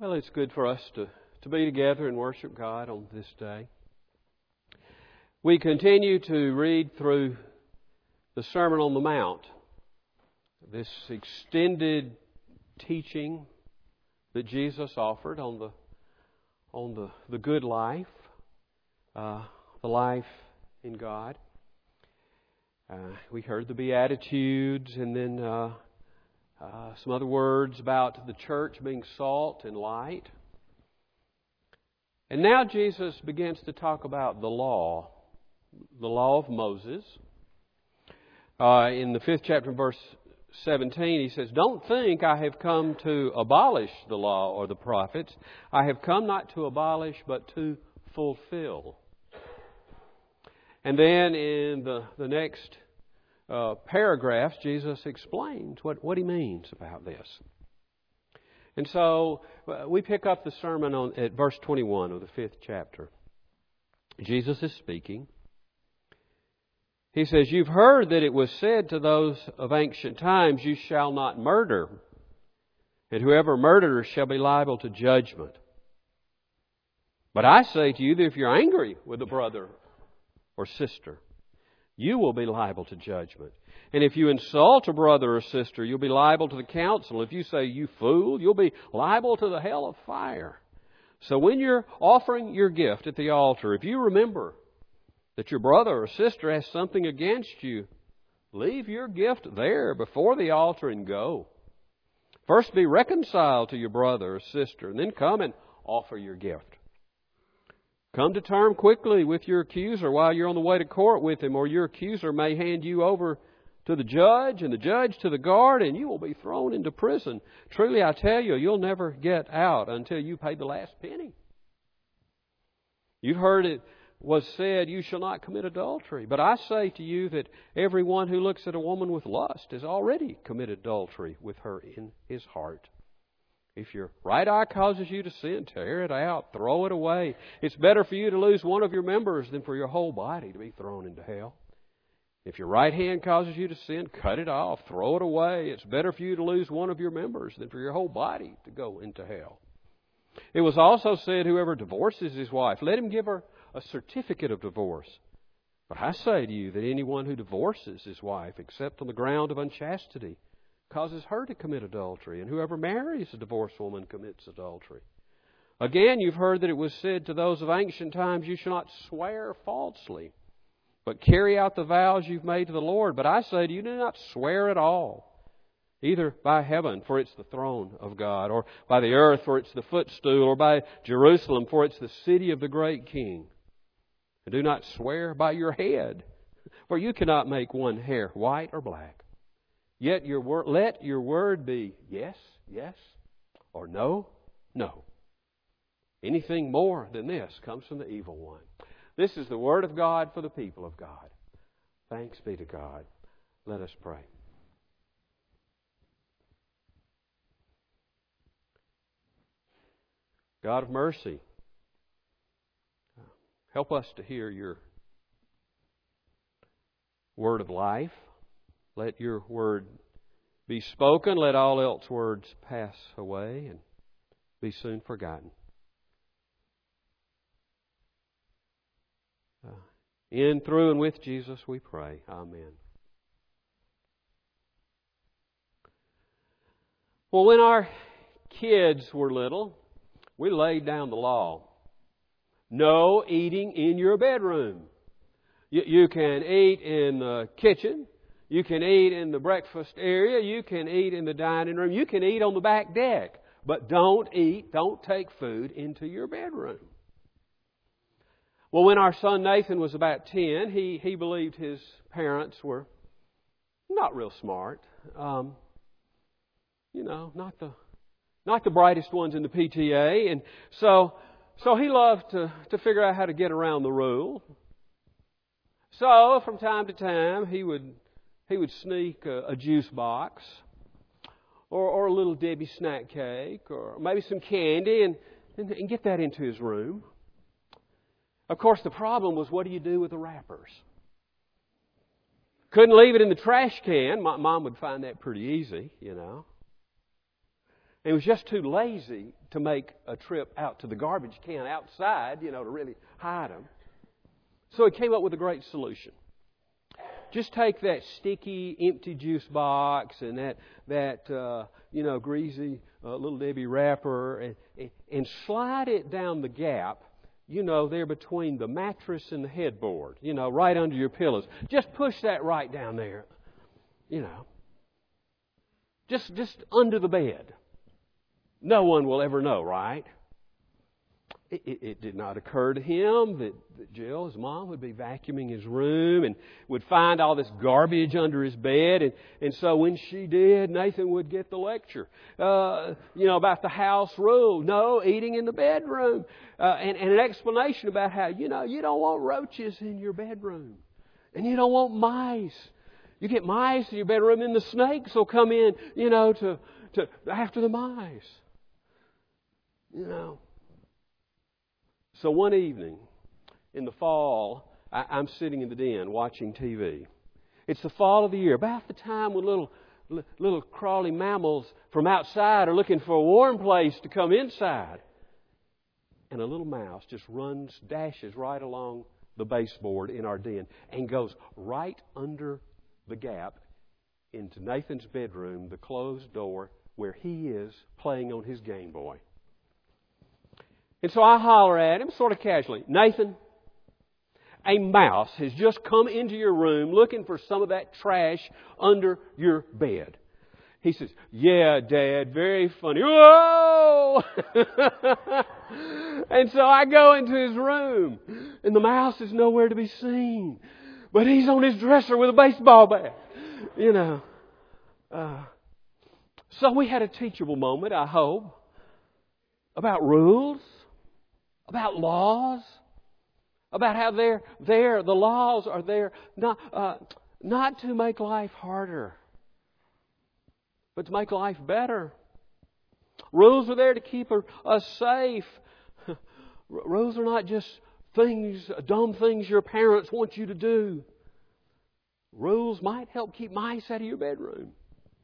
Well, it's good for us to be together and worship God on this day. We continue to read through the Sermon on the Mount, this extended teaching that Jesus offered on the good life, the life in God. We heard the Beatitudes and then some other words about the church being salt and light. And now Jesus begins to talk about the law of Moses. In the 5th chapter, verse 17, he says, "Don't think I have come to abolish the law or the prophets. I have come not to abolish, but to fulfill." And then in the next paragraphs, Jesus explains what he means about this. And so we pick up the sermon at verse 21 of the 5th chapter. Jesus is speaking. He says, "You've heard that it was said to those of ancient times, 'You shall not murder, and whoever murders shall be liable to judgment.' But I say to you that if you're angry with a brother or sister, you will be liable to judgment. And if you insult a brother or sister, you'll be liable to the council. If you say, 'You fool,' you'll be liable to the hell of fire. So when you're offering your gift at the altar, if you remember that your brother or sister has something against you, leave your gift there before the altar and go. First be reconciled to your brother or sister, and then come and offer your gift. Come to terms quickly with your accuser while you're on the way to court with him, or your accuser may hand you over to the judge, and the judge to the guard, and you will be thrown into prison. Truly, I tell you, you'll never get out until you pay the last penny. You've heard it was said, 'You shall not commit adultery.' But I say to you that everyone who looks at a woman with lust has already committed adultery with her in his heart. If your right eye causes you to sin, tear it out, throw it away. It's better for you to lose one of your members than for your whole body to be thrown into hell. If your right hand causes you to sin, cut it off, throw it away. It's better for you to lose one of your members than for your whole body to go into hell. It was also said, 'Whoever divorces his wife, let him give her a certificate of divorce.' But I say to you that anyone who divorces his wife, except on the ground of unchastity, causes her to commit adultery, and whoever marries a divorced woman commits adultery. Again, you've heard that it was said to those of ancient times, 'You shall not swear falsely, but carry out the vows you've made to the Lord.' But I say to you, do not swear at all, either by heaven, for it's the throne of God, or by the earth, for it's the footstool, or by Jerusalem, for it's the city of the great King. And do not swear by your head, for you cannot make one hair white or black. Yet let your word be yes, yes, or no, no. Anything more than this comes from the evil one." This is the word of God for the people of God. Thanks be to God. Let us pray. God of mercy, help us to hear your word of life. Let your word be spoken. Let all else words pass away and be soon forgotten. In, through, and with Jesus we pray. Amen. Well, when our kids were little, we laid down the law. No eating in your bedroom. You can eat in the kitchen. You can eat in the breakfast area. You can eat in the dining room. You can eat on the back deck. But don't take food into your bedroom. Well, when our son Nathan was about 10, he believed his parents were not real smart. Not the brightest ones in the PTA. And so he loved to figure out how to get around the rule. So from time to time, he would sneak a juice box or a little Debbie snack cake or maybe some candy and get that into his room. Of course, the problem was, what do you do with the wrappers? Couldn't leave it in the trash can. Mom would find that pretty easy, And he was just too lazy to make a trip out to the garbage can outside, to really hide them. So he came up with a great solution. Just take that sticky, empty juice box and that greasy Little Debbie wrapper and slide it down the gap, there between the mattress and the headboard, right under your pillows. Just push that right down there, just under the bed. No one will ever know, right? It did not occur to him that Jill, his mom, would be vacuuming his room and would find all this garbage under his bed. And so when she did, Nathan would get the lecture, about the house rule. No, eating in the bedroom. And an explanation about how, you don't want roaches in your bedroom. And you don't want mice. You get mice in your bedroom and the snakes will come in, to after the mice. So one evening in the fall, I'm sitting in the den watching TV. It's the fall of the year, about the time when little crawly mammals from outside are looking for a warm place to come inside. And a little mouse just dashes right along the baseboard in our den and goes right under the gap into Nathan's bedroom, the closed door where he is playing on his Game Boy. And so I holler at him sort of casually, "Nathan, a mouse has just come into your room looking for some of that trash under your bed." He says, "Yeah, Dad, very funny." Whoa! And so I go into his room, and the mouse is nowhere to be seen. But he's on his dresser with a baseball bat, So we had a teachable moment, I hope, about rules, about laws, about how the laws are there not to make life harder, but to make life better. Rules are there to keep us safe. Rules are not just dumb things your parents want you to do. Rules might help keep mice out of your bedroom.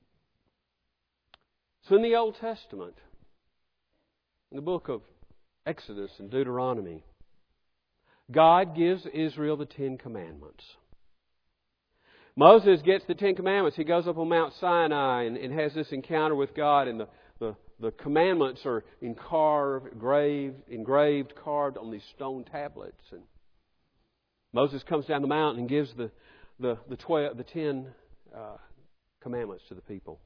So in the Old Testament, in the book of Exodus and Deuteronomy, God gives Israel the 10 Commandments. Moses gets the 10 Commandments. He goes up on Mount Sinai and has this encounter with God, and the commandments are engraved, carved on these stone tablets. And Moses comes down the mountain and gives the 10 Commandments to the people.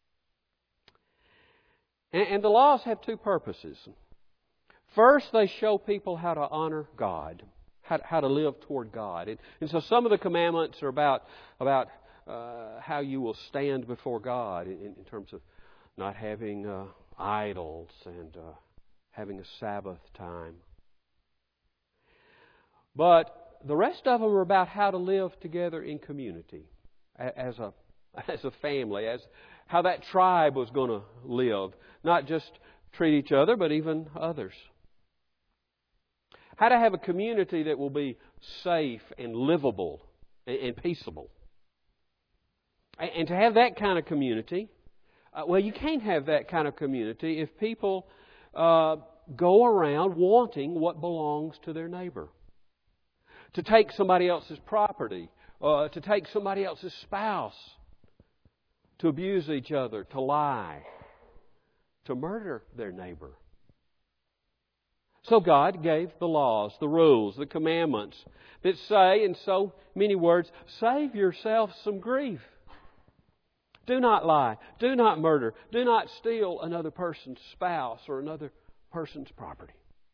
And the laws have two purposes. First, they show people how to honor God, how to live toward God. And so some of the commandments are about how you will stand before God in terms of not having idols and having a Sabbath time. But the rest of them are about how to live together in community, as a family, as how that tribe was going to live. Not just treat each other, but even others. How to have a community that will be safe and livable and peaceable. And to have that kind of community, you can't have that kind of community if people go around wanting what belongs to their neighbor. To take somebody else's property, to take somebody else's spouse, to abuse each other, to lie, to murder their neighbor. So God gave the laws, the rules, the commandments that say, in so many words, save yourself some grief. Do not lie. Do not murder. Do not steal another person's spouse or another person's property.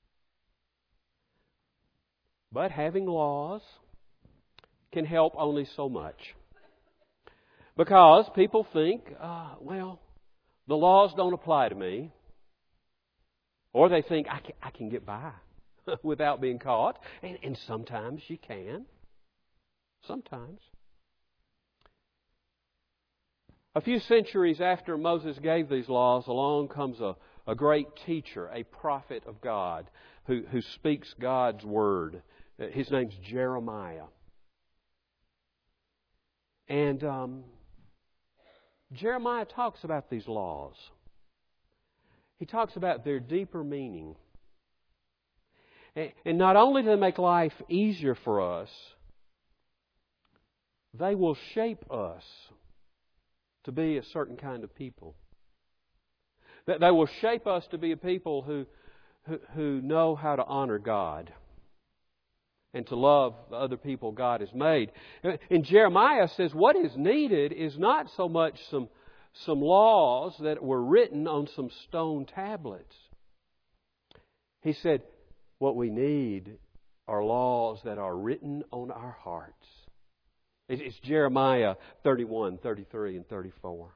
But having laws can help only so much. Because people think, the laws don't apply to me. Or they think, I can get by without being caught. And sometimes you can. Sometimes. A few centuries after Moses gave these laws, along comes a great teacher, a prophet of God, who speaks God's word. His name's Jeremiah. And Jeremiah talks about these laws. he talks about their deeper meaning. And not only do they make life easier for us, they will shape us to be a certain kind of people. That they will shape us to be a people who know how to honor God and to love the other people God has made. And Jeremiah says what is needed is not so much some laws that were written on some stone tablets. He said, what we need are laws that are written on our hearts. It's Jeremiah 31, 33, and 34.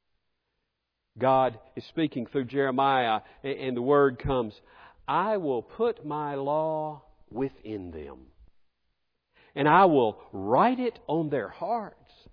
God is speaking through Jeremiah, and the word comes, I will put my law within them, and I will write it on their hearts.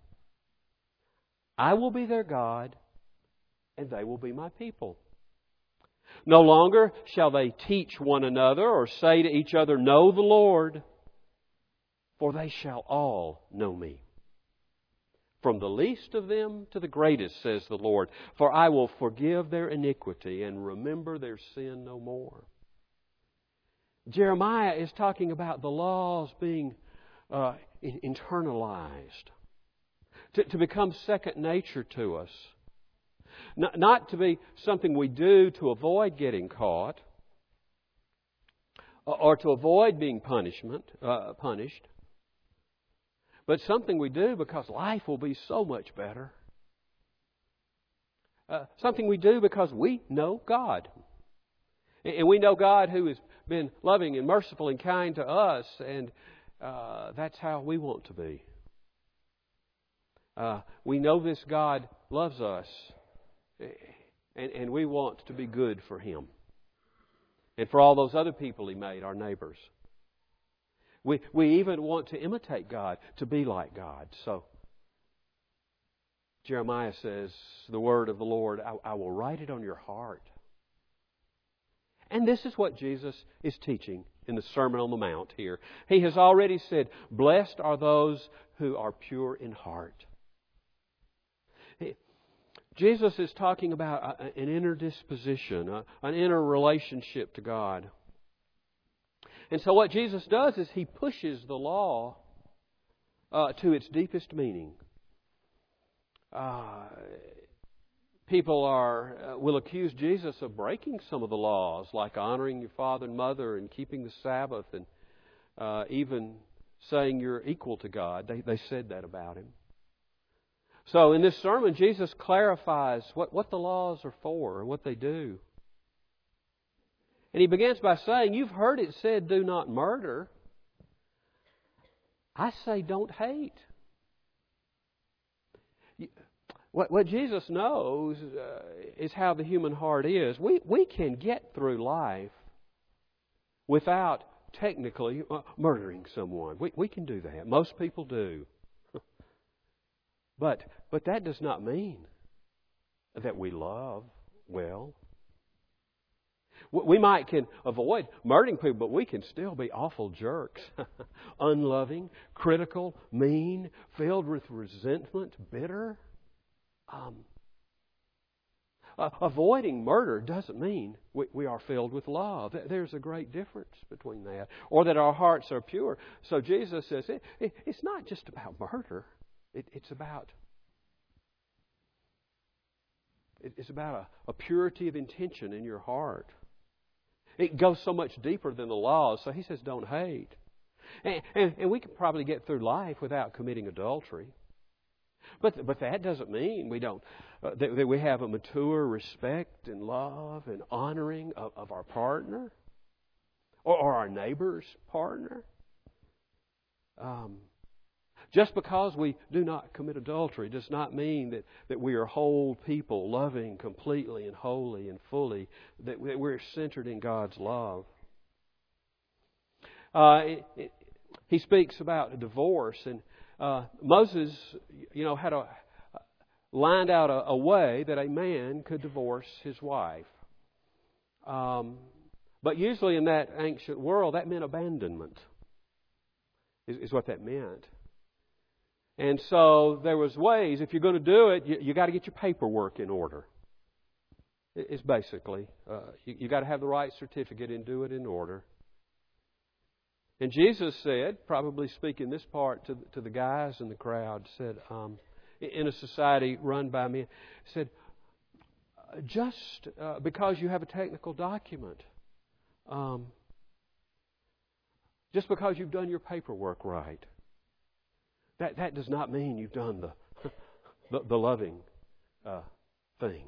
I will be their God, and they will be my people. No longer shall they teach one another or say to each other, know the Lord, for they shall all know me. From the least of them to the greatest, says the Lord, for I will forgive their iniquity and remember their sin no more. Jeremiah is talking about the laws being internalized, to become second nature to us. Not to be something we do to avoid getting caught or to avoid being punished, but something we do because life will be so much better. Something we do because we know God. And we know God who has been loving and merciful and kind to us, and that's how we want to be. We know this God loves us, and we want to be good for Him and for all those other people He made, our neighbors. We even want to imitate God, to be like God. So Jeremiah says, the word of the Lord, I will write it on your heart. And this is what Jesus is teaching in the Sermon on the Mount here. He has already said, blessed are those who are pure in heart. Jesus is talking about an inner disposition, an inner relationship to God. And so what Jesus does is He pushes the law to its deepest meaning. People will accuse Jesus of breaking some of the laws, like honoring your father and mother and keeping the Sabbath and even saying you're equal to God. They said that about Him. So in this sermon, Jesus clarifies what the laws are for and what they do. And He begins by saying, you've heard it said, do not murder. I say, don't hate. What Jesus knows is how the human heart is. We can get through life without technically murdering someone. We can do that. Most people do. But that does not mean that we love well. We can avoid murdering people, but we can still be awful jerks. Unloving, critical, mean, filled with resentment, bitter. Avoiding murder doesn't mean we are filled with love. There's a great difference between that. Or that our hearts are pure. So Jesus says it's not just about murder. It's about a purity of intention in your heart. It goes so much deeper than the laws. So He says don't hate. And we can probably get through life without committing adultery. But that doesn't mean we don't that we have a mature respect and love and honoring of our partner or our neighbor's partner. Just because we do not commit adultery does not mean that we are whole people, loving completely and wholly and fully, that we're centered in God's love. He speaks about divorce, and Moses, had lined out a way that a man could divorce his wife. But usually in that ancient world, that meant abandonment, is what that meant. And so there was ways, if you're going to do it, you got to get your paperwork in order. It's basically, you got to have the right certificate and do it in order. And Jesus said, probably speaking this part to the guys in the crowd, said, in a society run by men, said, just because you have a technical document, just because you've done your paperwork right, that does not mean you've done the loving thing.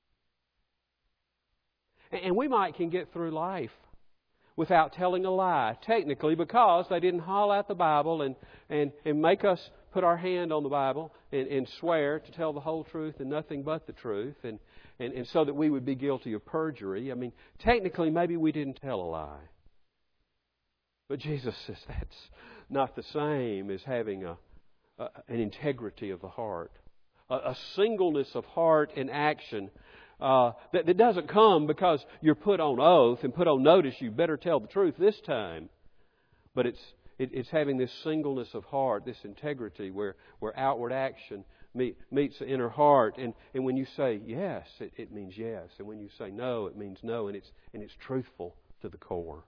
And we can get through life without telling a lie, technically, because they didn't haul out the Bible and make us put our hand on the Bible and swear to tell the whole truth and nothing but the truth, and so that we would be guilty of perjury. I mean, technically, maybe we didn't tell a lie. But Jesus says that's not the same as having an integrity of the heart, a singleness of heart and action that doesn't come because you're put on oath and put on notice you better tell the truth this time. But it's having this singleness of heart, this integrity where outward action meets the inner heart. And when you say yes, it means yes. And when you say no, it means no. And it's truthful to the core.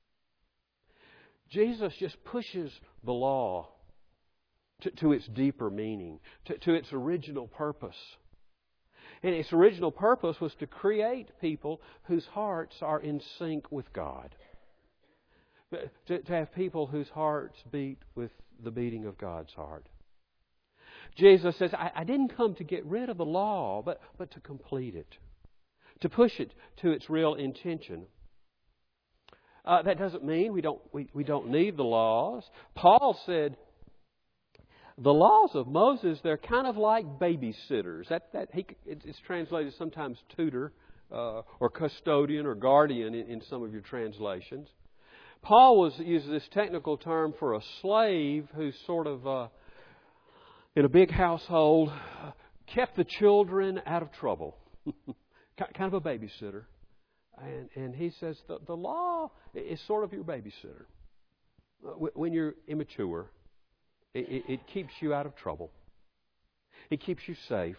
Jesus just pushes the law to its deeper meaning, to its original purpose. And its original purpose was to create people whose hearts are in sync with God. To have people whose hearts beat with the beating of God's heart. Jesus says, I didn't come to get rid of the law, but to complete it. To push it to its real intention. That doesn't mean we don't need the laws. Paul said, the laws of Moses, they're kind of like babysitters. It's translated sometimes tutor or custodian or guardian in some of your translations. Paul uses this technical term for a slave who's sort of, in a big household, kept the children out of trouble. Kind of a babysitter. And he says the law is sort of your babysitter. When you're immature, it keeps you out of trouble. It keeps you safe.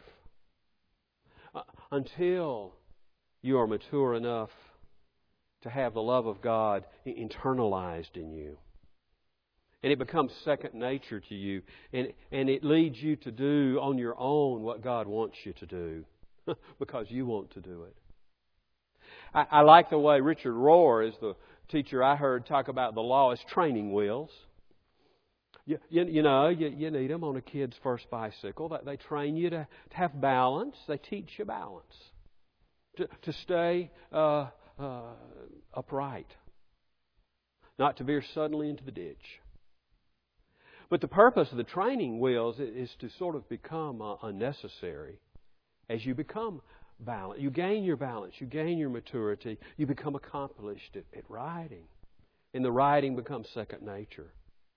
Until you are mature enough to have the love of God internalized in you. And it becomes second nature to you. And it leads you to do on your own what God wants you to do. Because you want to do it. I like the way Richard Rohr, is the teacher I heard talk about the law as training wheels. You need them on a kid's first bicycle. They train you to have balance. They teach you balance. To stay upright. Not to veer suddenly into the ditch. But the purpose of the training wheels is to sort of become unnecessary. As you become balanced, you gain your balance, you gain your maturity, you become accomplished at riding. And the riding becomes second nature.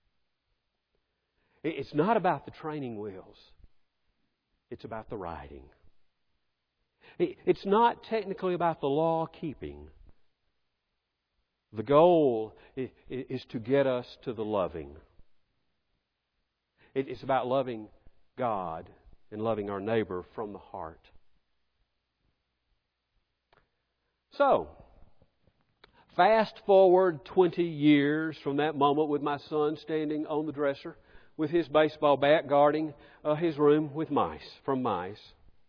It's not about the training wheels. It's about the riding. It's not technically about the law keeping. The goal is to get us to the loving. It's about loving God and loving our neighbor from the heart. So, fast forward 20 years from that moment with my son standing on the dresser with his baseball bat guarding his room with from mice.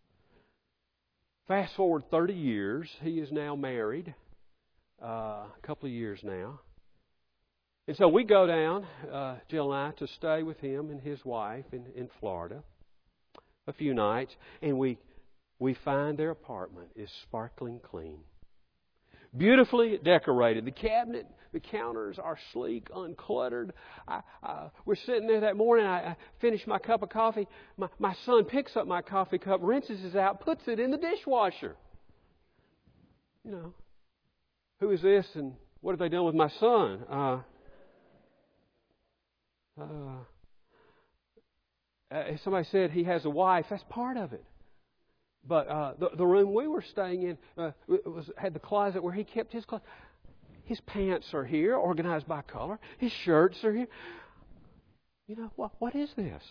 Fast forward 30 years, he is now married, a couple of years now. And so we go down, Jill and I, to stay with him and his wife in Florida a few nights, and we find their apartment is sparkling clean. Beautifully decorated. The cabinet, the counters are sleek, uncluttered. We're sitting there that morning. I finished my cup of coffee. My son picks up my coffee cup, rinses it out, puts it in the dishwasher. Who is this and what have they done with my son? Somebody said he has a wife. That's part of it. But the room we were staying in had the closet where he kept his clothes. His pants are here, organized by color. His shirts are here. What is this?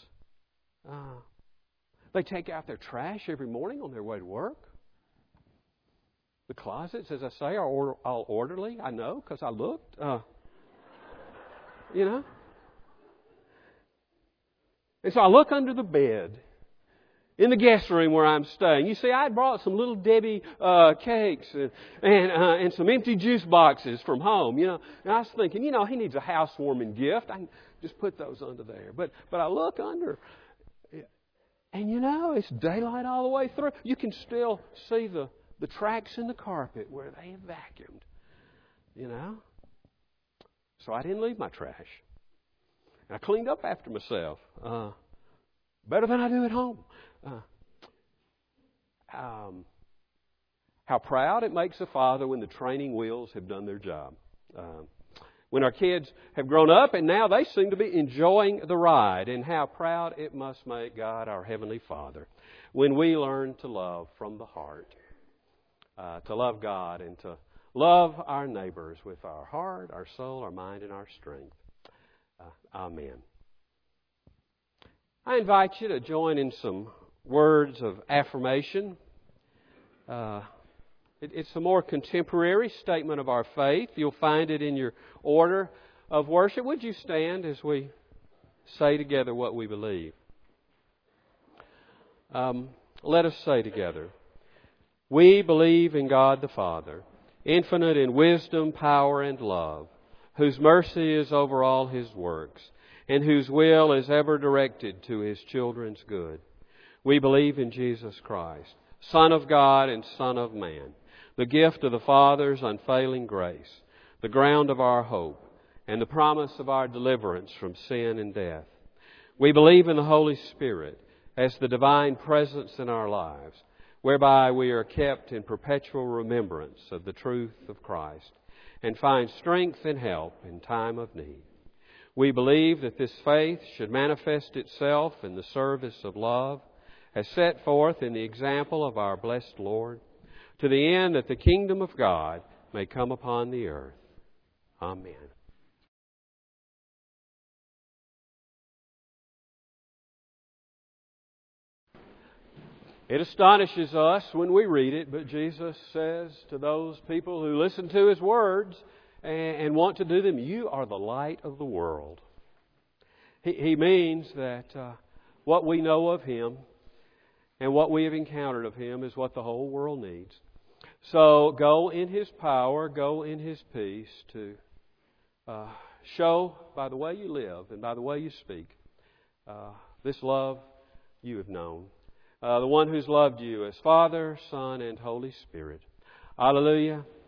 They take out their trash every morning on their way to work. The closets, as I say, are all orderly. I know because I looked. You know. And so I look under the bed in the guest room where I'm staying. You see, I had brought some Little Debbie cakes and some empty juice boxes from home. You know, and I was thinking, you know, he needs a housewarming gift. I can just put those under there. But I look under, and you know, it's daylight all the way through. You can still see the tracks in the carpet where they have vacuumed. You know, so I didn't leave my trash. I cleaned up after myself. Better than I do at home. How proud it makes a father when the training wheels have done their job. When our kids have grown up and now they seem to be enjoying the ride. And how proud it must make God, our Heavenly Father, when we learn to love from the heart. To love God and to love our neighbors with our heart, our soul, our mind, and our strength. Amen. I invite you to join in some words of affirmation. It's a more contemporary statement of our faith. You'll find it in your order of worship. Would you stand as we say together what we believe? Let us say together, we believe in God the Father, infinite in wisdom, power, and love, whose mercy is over all His works, and whose will is ever directed to His children's good. We believe in Jesus Christ, Son of God and Son of man, the gift of the Father's unfailing grace, the ground of our hope, and the promise of our deliverance from sin and death. We believe in the Holy Spirit as the divine presence in our lives, whereby we are kept in perpetual remembrance of the truth of Christ and find strength and help in time of need. We believe that this faith should manifest itself in the service of love as set forth in the example of our blessed Lord, to the end that the kingdom of God may come upon the earth. Amen. It astonishes us when we read it, but Jesus says to those people who listen to His words and want to do them, you are the light of the world. He means that what we know of Him and what we have encountered of Him is what the whole world needs. So go in His power, go in His peace to show by the way you live and by the way you speak this love you have known. The one who's loved you as Father, Son, and Holy Spirit. Hallelujah.